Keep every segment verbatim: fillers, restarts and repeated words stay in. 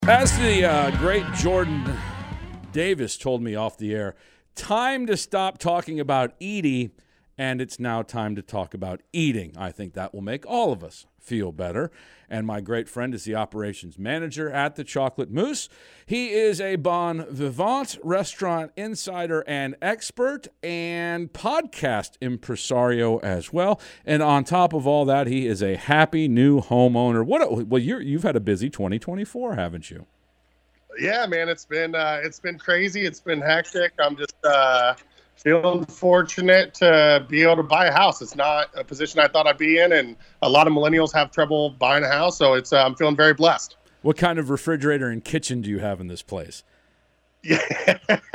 As the uh, great Jordan Davis told me off the air, time to stop talking about Edie, and it's now time to talk about eating. I think that will make all of us feel better. And my great friend is the operations manager at the Chocolate Mousse. He is a bon vivant, restaurant insider and expert, and podcast impresario as well. And on top of all that, he is a happy new homeowner. What? A, well, you're, you've had a busy twenty twenty-four, haven't you? Yeah, man, it's been uh, it's been crazy. It's been hectic. I'm just uh, feeling fortunate to be able to buy a house. It's not a position I thought I'd be in, and a lot of millennials have trouble buying a house, so it's uh, I'm feeling very blessed. What kind of refrigerator and kitchen do you have in this place? Yeah.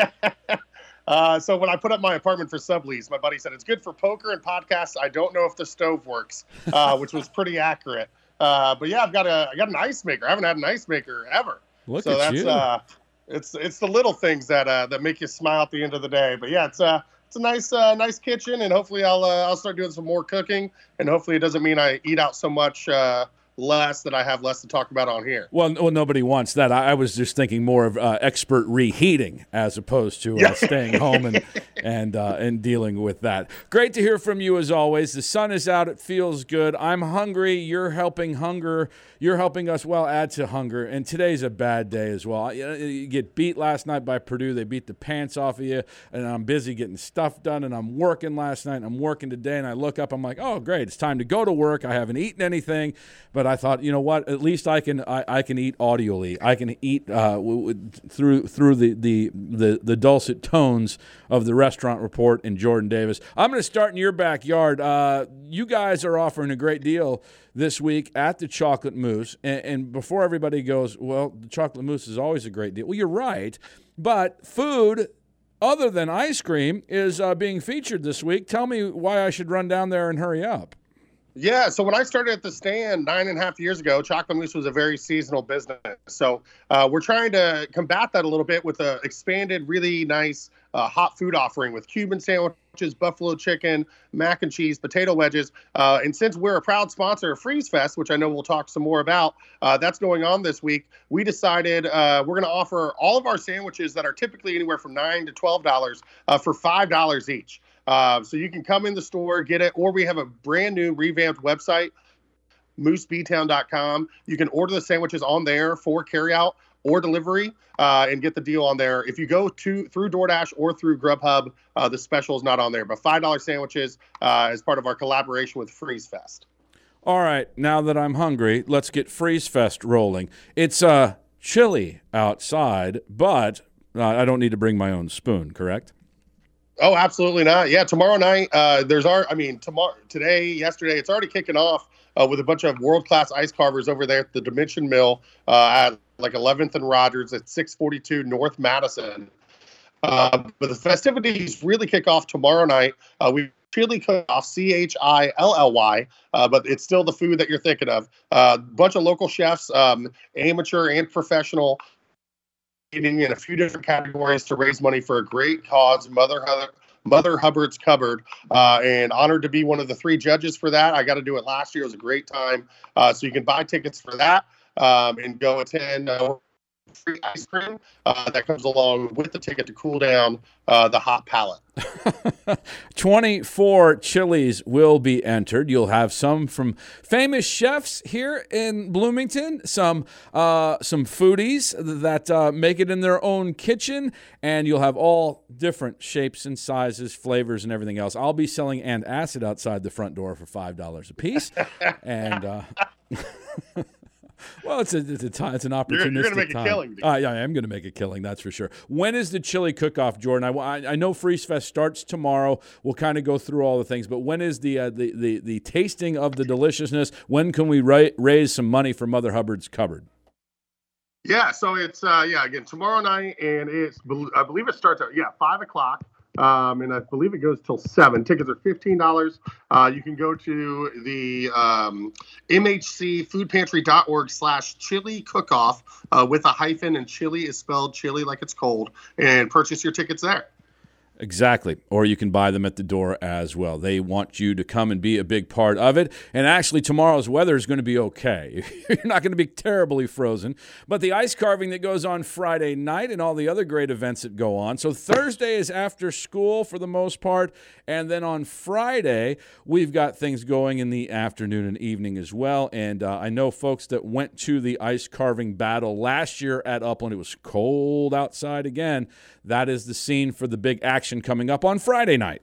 uh, so when I put up my apartment for sublease, my buddy said it's good for poker and podcasts. I don't know if the stove works, uh, which was pretty accurate. Uh, but yeah, I've got a I got an ice maker. I haven't had an ice maker ever. Look so at that's, you. Uh, it's it's the little things that uh, that make you smile at the end of the day. But yeah, it's a it's a nice uh, nice kitchen, and hopefully I'll uh, I'll start doing some more cooking, and hopefully it doesn't mean I eat out so much uh, less that I have less to talk about on here. Well, well nobody wants that. I, I was just thinking more of uh, expert reheating as opposed to uh, Yeah. staying home and and uh, and dealing with that. Great to hear from you as always. The sun is out. It feels good. I'm hungry. You're helping hunger. You're helping us well add to hunger. And today's a bad day as well. You, you get beat last night by Purdue. They beat the pants off of you. And I'm busy getting stuff done. And I'm working last night. And I'm working today. And I look up. I'm like, oh, great. It's time to go to work. I haven't eaten anything. But I thought, you know what? At least I can I, I can eat audibly. I can eat uh, w- w- through through the, the, the, the dulcet tones of the Restaurant Report and Jordan Davis. I'm going to start in your backyard. Uh, you guys are offering a great deal this week at the Chocolate Mousse. And, and before everybody goes, well, the Chocolate Mousse is always a great deal. Well, you're right. But food other than ice cream is uh, being featured this week. Tell me why I should run down there and hurry up. Yeah, so when I started at the stand nine and a half years ago, Chocolate Mousse was a very seasonal business. So uh, we're trying to combat that a little bit with an expanded, really nice uh, hot food offering with Cuban sandwiches, buffalo chicken, mac and cheese, potato wedges. Uh, and since we're a proud sponsor of Freeze Fest, which I know we'll talk some more about, uh, that's going on this week, we decided uh, we're going to offer all of our sandwiches that are typically anywhere from nine dollars to twelve dollars uh, for five dollars each. Uh, so you can come in the store, get it, or we have a brand new revamped website, moose b town dot com. You can order the sandwiches on there for carryout or delivery uh, and get the deal on there. If you go to through DoorDash or through Grubhub, uh, the special is not on there. But five dollars sandwiches uh, is part of our collaboration with Freeze Fest. All right, now that I'm hungry, let's get Freeze Fest rolling. It's uh, chilly outside, but uh, I don't need to bring my own spoon, correct? Oh, absolutely not. Yeah, tomorrow night, uh, there's our, I mean, tomorrow, today, yesterday, it's already kicking off uh, with a bunch of world-class ice carvers over there at the Dimension Mill uh, at like eleventh and Rogers at six forty-two North Madison. Uh, but the festivities really kick off tomorrow night. Uh, we chili cook off, C H I L L Y, uh, but it's still the food that you're thinking of. A uh, bunch of local chefs, um, amateur and professional, in a few different categories to raise money for a great cause, Mother Hubbard, Mother Hubbard's Cupboard, uh, and honored to be one of the three judges for that. I got to do it last year. It was a great time. Uh, so you can buy tickets for that um, and go attend uh, free ice cream uh, that comes along with the ticket to cool down uh, the hot palate. twenty-four chilies will be entered. You'll have some from famous chefs here in Bloomington, some uh, some foodies that uh, make it in their own kitchen, and you'll have all different shapes and sizes, flavors, and everything else. I'll be selling antacid outside the front door for five dollars a piece, and uh, well, it's a it's a time, it's an opportunistic You're, you're going to make time. a killing. Uh, yeah, I am going to make a killing. That's for sure. When is the chili cook-off, Jordan? I, I, I know Freeze Fest starts tomorrow. We'll kind of go through all the things, but when is the uh, the, the the tasting of the deliciousness? When can we ra- raise some money for Mother Hubbard's Cupboard? Yeah, so it's uh, yeah again tomorrow night, and it's I believe it starts at yeah five o'clock. Um, and I believe it goes till seven. Tickets are fifteen dollars. Uh, you can go to the um, M H C foodpantry dot org slash chili cookoff uh, with a hyphen, and chili is spelled chili like it's cold, and purchase your tickets there. Exactly. Or you can buy them at the door as well. They want you to come and be a big part of it. And actually, tomorrow's weather is going to be okay. You're not going to be terribly frozen. But the ice carving that goes on Friday night and all the other great events that go on. So Thursday is after school for the most part. And then on Friday, we've got things going in the afternoon and evening as well. And uh, I know folks that went to the ice carving battle last year at Upland. It was cold outside again. That is the scene for the big action coming up on Friday night.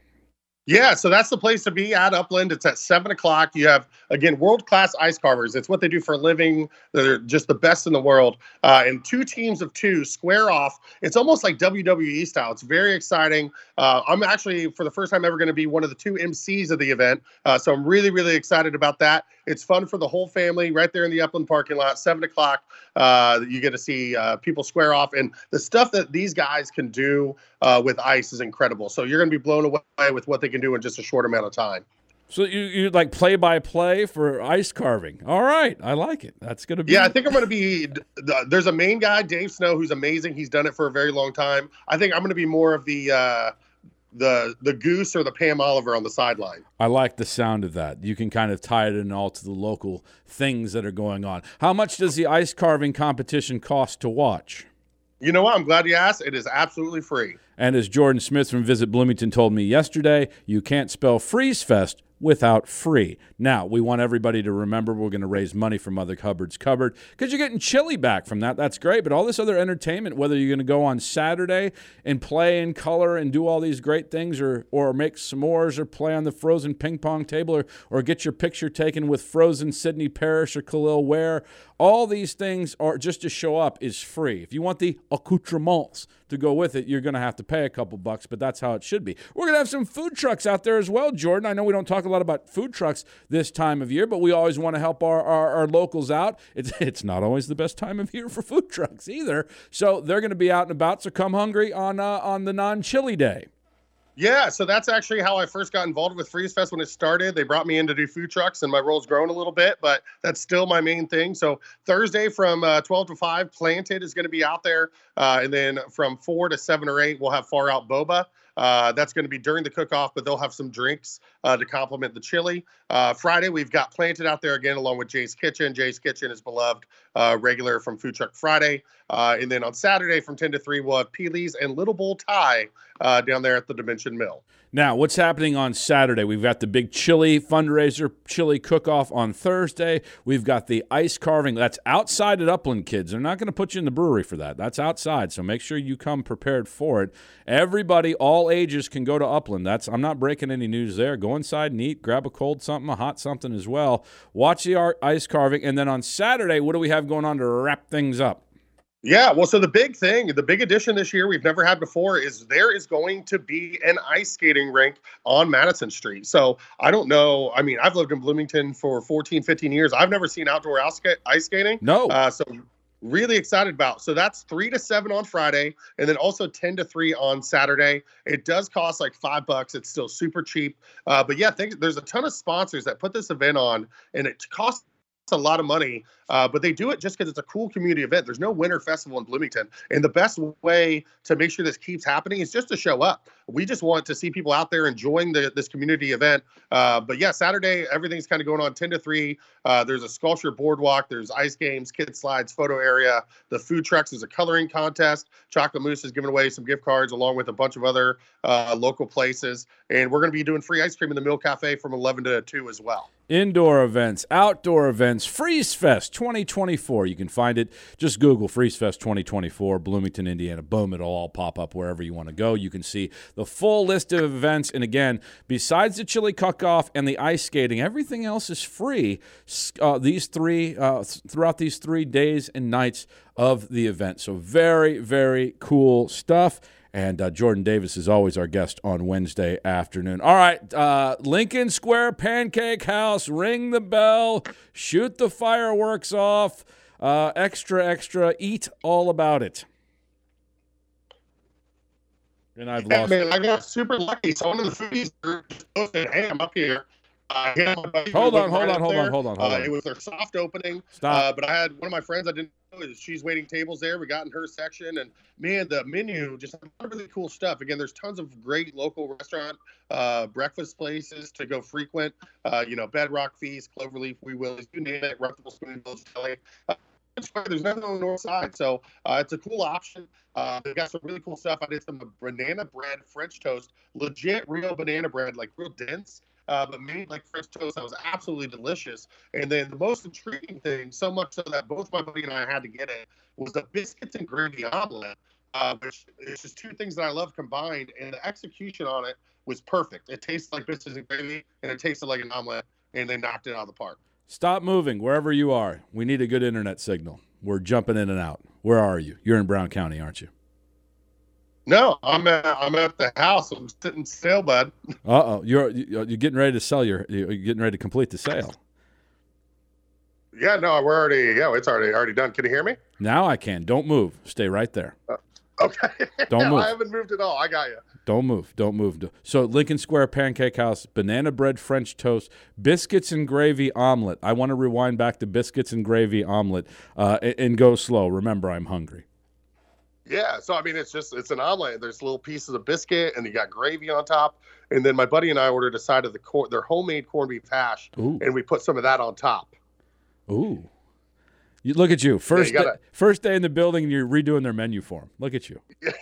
Yeah, so that's the place to be at Upland. It's at seven o'clock. You have, again, world-class ice carvers. It's what they do for a living. They're just the best in the world. Uh, and two teams of two square off. It's almost like W W E style. It's very exciting. Uh, I'm actually, for the first time ever, going to be one of the two M Cs of the event. Uh, so I'm really, really excited about that. It's fun for the whole family right there in the Upland parking lot, seven o'clock. Uh, you get to see uh, people square off. And the stuff that these guys can do uh, with ice is incredible. So you're going to be blown away with what they can do in just a short amount of time. So you you like play by play for ice carving. All right, I like it. That's gonna be. Yeah, I think I'm gonna be. There's a main guy, Dave Snow, who's amazing. He's done it for a very long time. I think I'm gonna be more of the uh, the the goose or the Pam Oliver on the sideline. I like the sound of that. You can kind of tie it in all to the local things that are going on. How much does the ice carving competition cost to watch? You know what? I'm glad you asked. It is absolutely free. And as Jordan Smith from Visit Bloomington told me yesterday, you can't spell Freeze Fest without free. Now, we want everybody to remember we're going to raise money for Mother Hubbard's Cupboard because you're getting chili back from that. That's great. But all this other entertainment, whether you're going to go on Saturday and play and color and do all these great things or or make s'mores or play on the frozen ping pong table or, or get your picture taken with frozen Sidney Parrish or Khalil Ware, all these things are just to show up is free. If you want the accoutrements to go with it, you're going to have to pay a couple bucks, but that's how it should be. We're going to have some food trucks out there as well, Jordan. I know we don't talk a lot about food trucks this time of year, but we always want to help our, our, our locals out. It's, it's not always the best time of year for food trucks either. So they're going to be out and about, so come hungry on, uh, on the non-chili day. Yeah, so that's actually how I first got involved with Freeze Fest when it started. They brought me in to do food trucks, and my role's grown a little bit, but that's still my main thing. So Thursday from uh, twelve to five, Planted is going to be out there. Uh, and then from four to seven or eight, we'll have Far Out Boba. Uh, that's going to be during the cook-off, but they'll have some drinks uh, to complement the chili. Uh, Friday, we've got Planted out there again, along with Jay's Kitchen. Jay's Kitchen is beloved uh, regular from Food Truck Friday. Uh, and then on Saturday from ten to three, we'll have Peely's and Little Bull Thai uh, down there at the Dimension Mill. Now, what's happening on Saturday? We've got the big chili fundraiser, chili cook-off on Thursday. We've got the ice carving. That's outside at Upland, kids. They're not going to put you in the brewery for that. That's outside, so make sure you come prepared for it. Everybody, all ages, can go to Upland. That's I'm not breaking any news there. Go inside and eat. Grab a cold something, a hot something as well. Watch the art, ice carving. And then on Saturday, what do we have going on to wrap things up? Yeah, well, so the big thing, the big addition this year we've never had before is there is going to be an ice skating rink on Madison Street. So I don't know. I mean, I've lived in Bloomington for fourteen, fifteen years. I've never seen outdoor ice skating. No. Uh, so really excited about. So that's three to seven on Friday and then also ten to three on Saturday. It does cost like five bucks. It's still super cheap. Uh, but yeah, think, there's a ton of sponsors that put this event on, and it costs a lot of money, uh, but they do it just because it's a cool community event. There's no winter festival in Bloomington. And the best way to make sure this keeps happening is just to show up. We just want to see people out there enjoying the, this community event. Uh, but yeah, Saturday, everything's kind of going on ten to three. Uh, there's a sculpture boardwalk. There's ice games, kid slides, photo area. The food trucks is a coloring contest. Chocolate Moose is giving away some gift cards along with a bunch of other uh, local places. And we're going to be doing free ice cream in the Mill Cafe from eleven to two as well. Indoor events, outdoor events, Freeze Fest twenty twenty-four. You can find it. Just Google Freeze Fest twenty twenty-four, Bloomington, Indiana. Boom, it'll all pop up wherever you want to go. You can see the full list of events. And again, besides the chili cook-off and the ice skating, everything else is free uh, these three uh, th- throughout these three days and nights of the event. So very, very cool stuff. And uh, Jordan Davis is always our guest on Wednesday afternoon. All right, uh, Lincoln Square Pancake House, ring the bell, shoot the fireworks off, uh, extra, extra, eat all about it. And I've yeah, lost. Man, I got super lucky. So one of the foodies posted, hey, I'm up here. Uh, yeah, my buddy Hold was on, hold right on, up hold there. on, hold on, hold Uh, on. It was their soft opening. Stop. Uh, but I had one of my friends I didn't know is she's waiting tables there. We got in her section, and man, the menu just had a lot of really cool stuff. Again, there's tons of great local restaurant uh, breakfast places to go frequent. Uh, you know, Bedrock Feast, Cloverleaf, Wee Willie's, you name it, Reputable Spoon, Village Deli. Uh, There's nothing on the north side, so uh, it's a cool option. Uh, they've got some really cool stuff. I did some banana bread French toast, legit real banana bread, like real dense, uh, but made like French toast. That was absolutely delicious. And then the most intriguing thing, so much so that both my buddy and I had to get it, was the biscuits and gravy omelet, uh, which is just two things that I love combined. And the execution on it was perfect. It tasted like biscuits and gravy, and it tasted like an omelet, and they knocked it out of the park. Stop moving wherever you are. We need a good internet signal. We're jumping in and out. Where are you? You're in Brown County, aren't you? No, I'm at, I'm at the house. I'm sitting still, bud. Uh-oh. You're you're getting ready to sell your you're getting ready to complete the sale. Yeah, no, we're already, yeah, it's already already done. Can you hear me? Now I can. Don't move. Stay right there. Uh, okay. Don't move. I haven't moved at all. I got you. Don't move. Don't move. So Lincoln Square Pancake House, banana bread French toast, biscuits and gravy omelet. I want to rewind back to biscuits and gravy omelet uh, and, and go slow. Remember, I'm hungry. Yeah, so I mean, it's just it's an omelet. There's little pieces of biscuit, and you got gravy on top. And then my buddy and I ordered a side of the cor- their homemade corned beef hash, Ooh. and we put some of that on top. Ooh. You, look at you. First, yeah, you gotta, day, first day in the building, and you're redoing their menu for them. Look at you.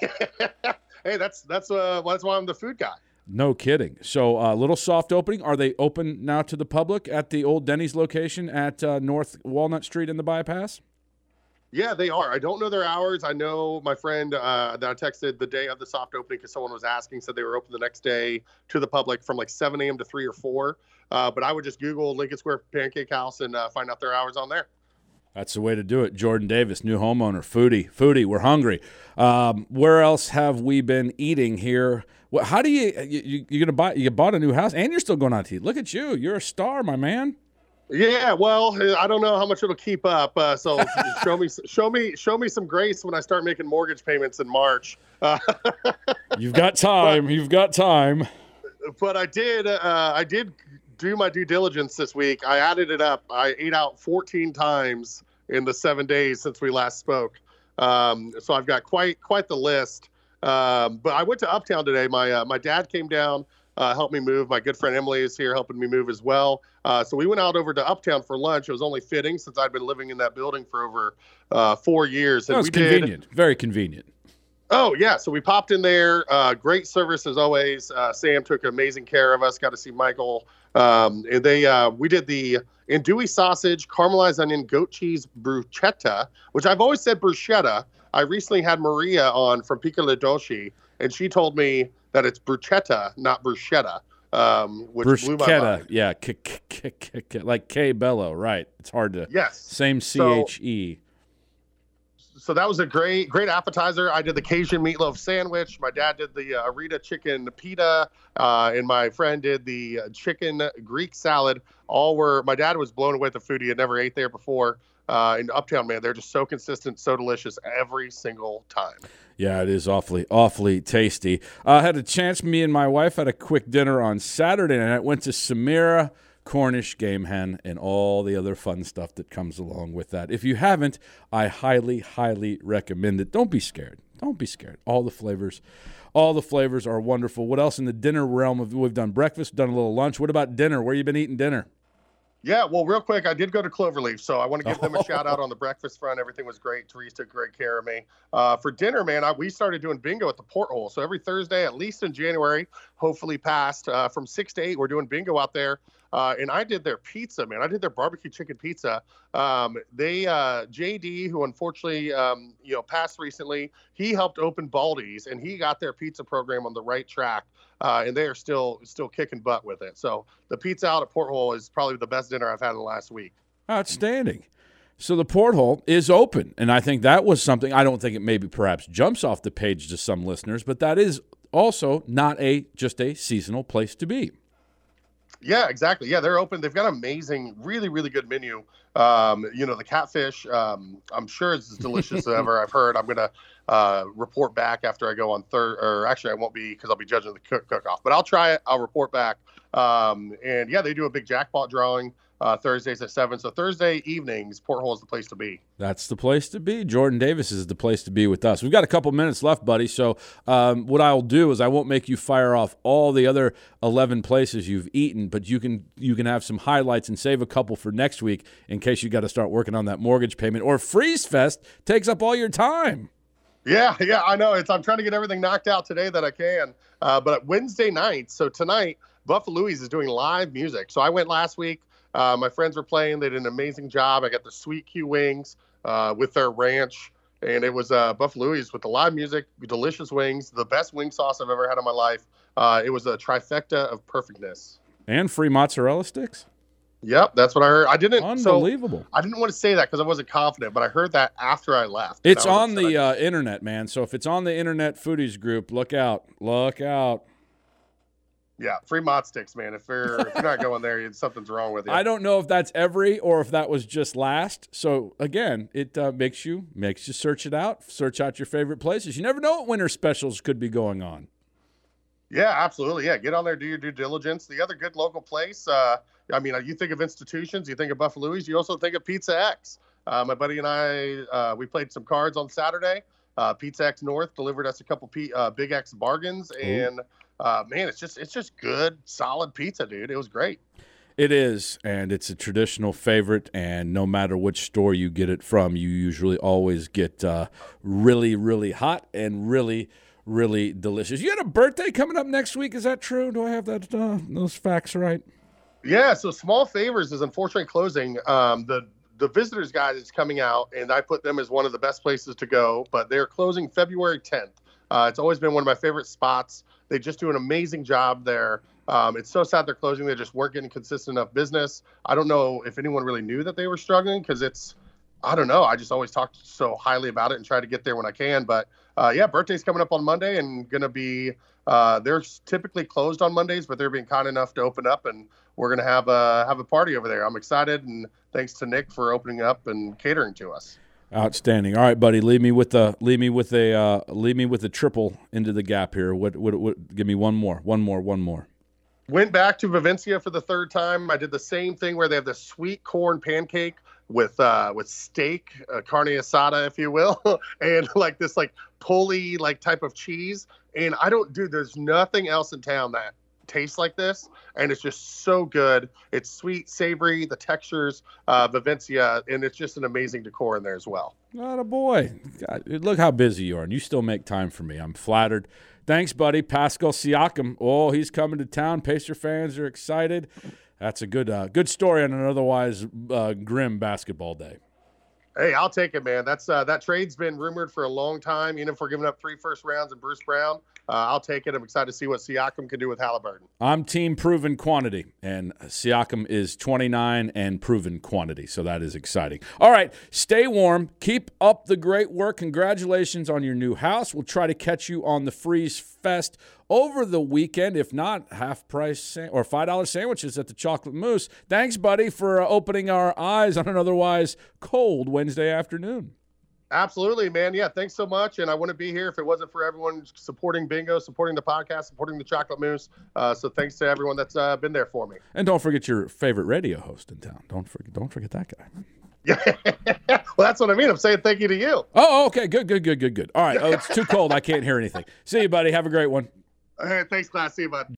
Hey, that's that's uh that's why I'm the food guy. No kidding. So a uh, little soft opening. Are they open now to the public at the old Denny's location at uh, North Walnut Street in the Bypass? Yeah, they are. I don't know their hours. I know my friend uh, that I texted the day of the soft opening because someone was asking, said they were open the next day to the public from like seven a.m. to three or four. Uh, but I would just Google Lincoln Square Pancake House and uh, find out their hours on there. That's the way to do it. Jordan Davis, new homeowner, foodie, foodie. We're hungry. Um, where else have we been eating here? Well, how do you you you gonna buy? You bought a new house, and you're still going out to eat. Look at you. You're a star, my man. Yeah, well, I don't know how much it'll keep up. Uh, so show me, show me, show me some grace when I start making mortgage payments in March. Uh, You've got time. But, You've got time. But I did. Uh, I did do my due diligence this week. I added it up. I ate out fourteen times in the seven days since we last spoke. Um, so I've got quite quite the list. Um, but I went to Uptown today. My uh, my dad came down, uh, helped me move. My good friend Emily is here helping me move as well. Uh, so we went out over to Uptown for lunch. It was only fitting since I'd been living in that building for over uh, four years. And that was we convenient. Did, Very convenient. Oh, yeah. So we popped in there. Uh, great service as always. Uh, Sam took amazing care of us. Got to see Michael. Um, and they uh, we did the andouille sausage, caramelized onion, goat cheese bruschetta, which I've always said bruschetta. I recently had Maria on from Piccola Dolci, and she told me that it's bruschetta, not bruschetta, um, which blew my mind. Yeah, k- k- k- k- k- like K Bello, right. It's hard to... Yes. Same C H E. So, so that was a great, great appetizer. I did the Cajun meatloaf sandwich. My dad did the uh, Arita chicken pita, uh, and my friend did the uh, chicken Greek salad. All were, my dad was blown away with the food. He had never ate there before. Uh, in Uptown, man, they're just so consistent, so delicious every single time. Yeah, it is awfully, awfully tasty. I uh, had a chance, me and my wife had a quick dinner on Saturday night. Went to Samira Cornish Game Hen and all the other fun stuff that comes along with that. If you haven't, I highly, highly recommend it. Don't be scared. Don't be scared. All the flavors, all the flavors are wonderful. What else in the dinner realm? Of, we've done breakfast, done a little lunch. What about dinner? Where you been eating dinner? Yeah, well, real quick, I did go to Cloverleaf, so I want to give them a shout out on the breakfast front. Everything was great. Therese took great care of me. Uh, for dinner, man, I, we started doing bingo at the Porthole. So every Thursday, at least in January, hopefully past, uh, from six to eight, we're doing bingo out there. Uh, and I did their pizza, man. I did their barbecue chicken pizza. Um, they, uh, J D, who unfortunately, um, you know, passed recently, he helped open Baldy's, and he got their pizza program on the right track. Uh, and they are still still kicking butt with it. So the pizza out at Porthole is probably the best dinner I've had in the last week. Outstanding. So the Porthole is open, and I think that was something, I don't think it maybe perhaps jumps off the page to some listeners, but that is also not a just a seasonal place to be. Yeah, exactly. Yeah, they're open. They've got an amazing, really, really good menu. Um, you know, the catfish, um, I'm sure it's as delicious as ever. I've heard. I'm going to uh, report back after I go on third, or actually I won't be because I'll be judging the cook cook-off. But I'll try it. I'll report back. Um, and yeah, they do a big jackpot drawing uh, Thursdays at seven. So Thursday evenings, Porthole is the place to be. That's the place to be. Jordan Davis is the place to be with us. We've got a couple minutes left, buddy. So um, what I'll do is I won't make you fire off all the other eleven places you've eaten, but you can you can have some highlights and save a couple for next week in case you got to start working on that mortgage payment. Or Freeze Fest takes up all your time. Yeah, yeah, I know. It's I'm trying to get everything knocked out today that I can. Uh, but Wednesday night, so tonight, Buffalo Louie's is doing live music. So I went last week. Uh, my friends were playing. They did an amazing job. I got the Sweet Q wings uh, with their ranch, and it was uh, Buffalo Louie's with the live music, delicious wings, the best wing sauce I've ever had in my life. Uh, it was a trifecta of perfectness. And free mozzarella sticks? Yep, that's what I heard. I didn't. Unbelievable. So I didn't want to say that because I wasn't confident, but I heard that after I left. It's on the uh, internet, man. So if it's on the internet foodies group, look out. Look out. Yeah, free mozz sticks, man. If you're if you're not going there, something's wrong with you. I don't know if that's every or if that was just last. So again, it uh, makes you makes you search it out, search out your favorite places. You never know what winter specials could be going on. Yeah, absolutely. Yeah, get on there, do your due diligence. The other good local place, uh, I mean, you think of institutions, you think of Buffalo Louie's, you also think of Pizza X. Uh, my buddy and I, uh, we played some cards on Saturday. Uh, Pizza X North delivered us a couple P, uh, Big X bargains, and uh, man, it's just it's just good, solid pizza, dude. It was great. It is, and it's a traditional favorite, and no matter which store you get it from, you usually always get uh, really, really hot and really, really delicious. You had a birthday coming up next week. Is that true? Do I have that uh, those facts right? Yeah, so Small Favors is unfortunately closing. Um, the the Visitors Guide is coming out, and I put them as one of the best places to go, but they're closing February tenth. Uh, it's always been one of my favorite spots. They just do an amazing job there. Um, it's so sad they're closing. They just weren't getting consistent enough business. I don't know if anyone really knew that they were struggling because it's, I don't know. I just always talk so highly about it and try to get there when I can. But uh, yeah, birthday's coming up on Monday and going to be, uh, they're typically closed on Mondays, but they're being kind enough to open up, and we're going to have a, have a party over there. I'm excited, and thanks to Nick for opening up and catering to us. Outstanding. All right, buddy. Lead me with the lead me with a uh, lead me with a triple into the gap here. What, what what give me one more, one more, one more. Went back to Vivencia for the third time. I did the same thing where they have the sweet corn pancake with uh, with steak, uh, carne asada, if you will, and like this like pulley like type of cheese. And I don't do. There's nothing else in town that tastes like this, and it's just so good. It's sweet, savory, the textures, uh, Vivencia, and it's just an amazing decor in there as well. Not a boy. God, look how busy you are, and you still make time for me. I'm flattered. Thanks, buddy. Pascal Siakam. Oh, he's coming to town. Pacer fans are excited. That's a good, uh, good story on an otherwise uh, grim basketball day. Hey, I'll take it, man. That's uh, that trade's been rumored for a long time. Even if we're giving up three first rounds and Bruce Brown, uh, I'll take it. I'm excited to see what Siakam can do with Halliburton. I'm team proven quantity, and Siakam is twenty-nine and proven quantity, so that is exciting. All right, stay warm. Keep up the great work. Congratulations on your new house. We'll try to catch you on the Freeze Fest over the weekend. If not, half price sa- or five dollar sandwiches at the Chocolate Moose. Thanks, buddy, for uh, opening our eyes on an otherwise cold Wednesday afternoon. Absolutely, man. Yeah, thanks so much. And I wouldn't be here if it wasn't for everyone supporting Bingo, supporting the podcast, supporting the Chocolate Moose. Uh, so thanks to everyone that's uh, been there for me. And don't forget your favorite radio host in town. Don't forget, don't forget that guy. Yeah. Well, that's what I mean. I'm saying thank you to you. Oh, okay. Good, good, good, good, good. All right. Oh, it's too cold. I can't hear anything. See you, buddy. Have a great one. All right. Thanks, class. See you, bud.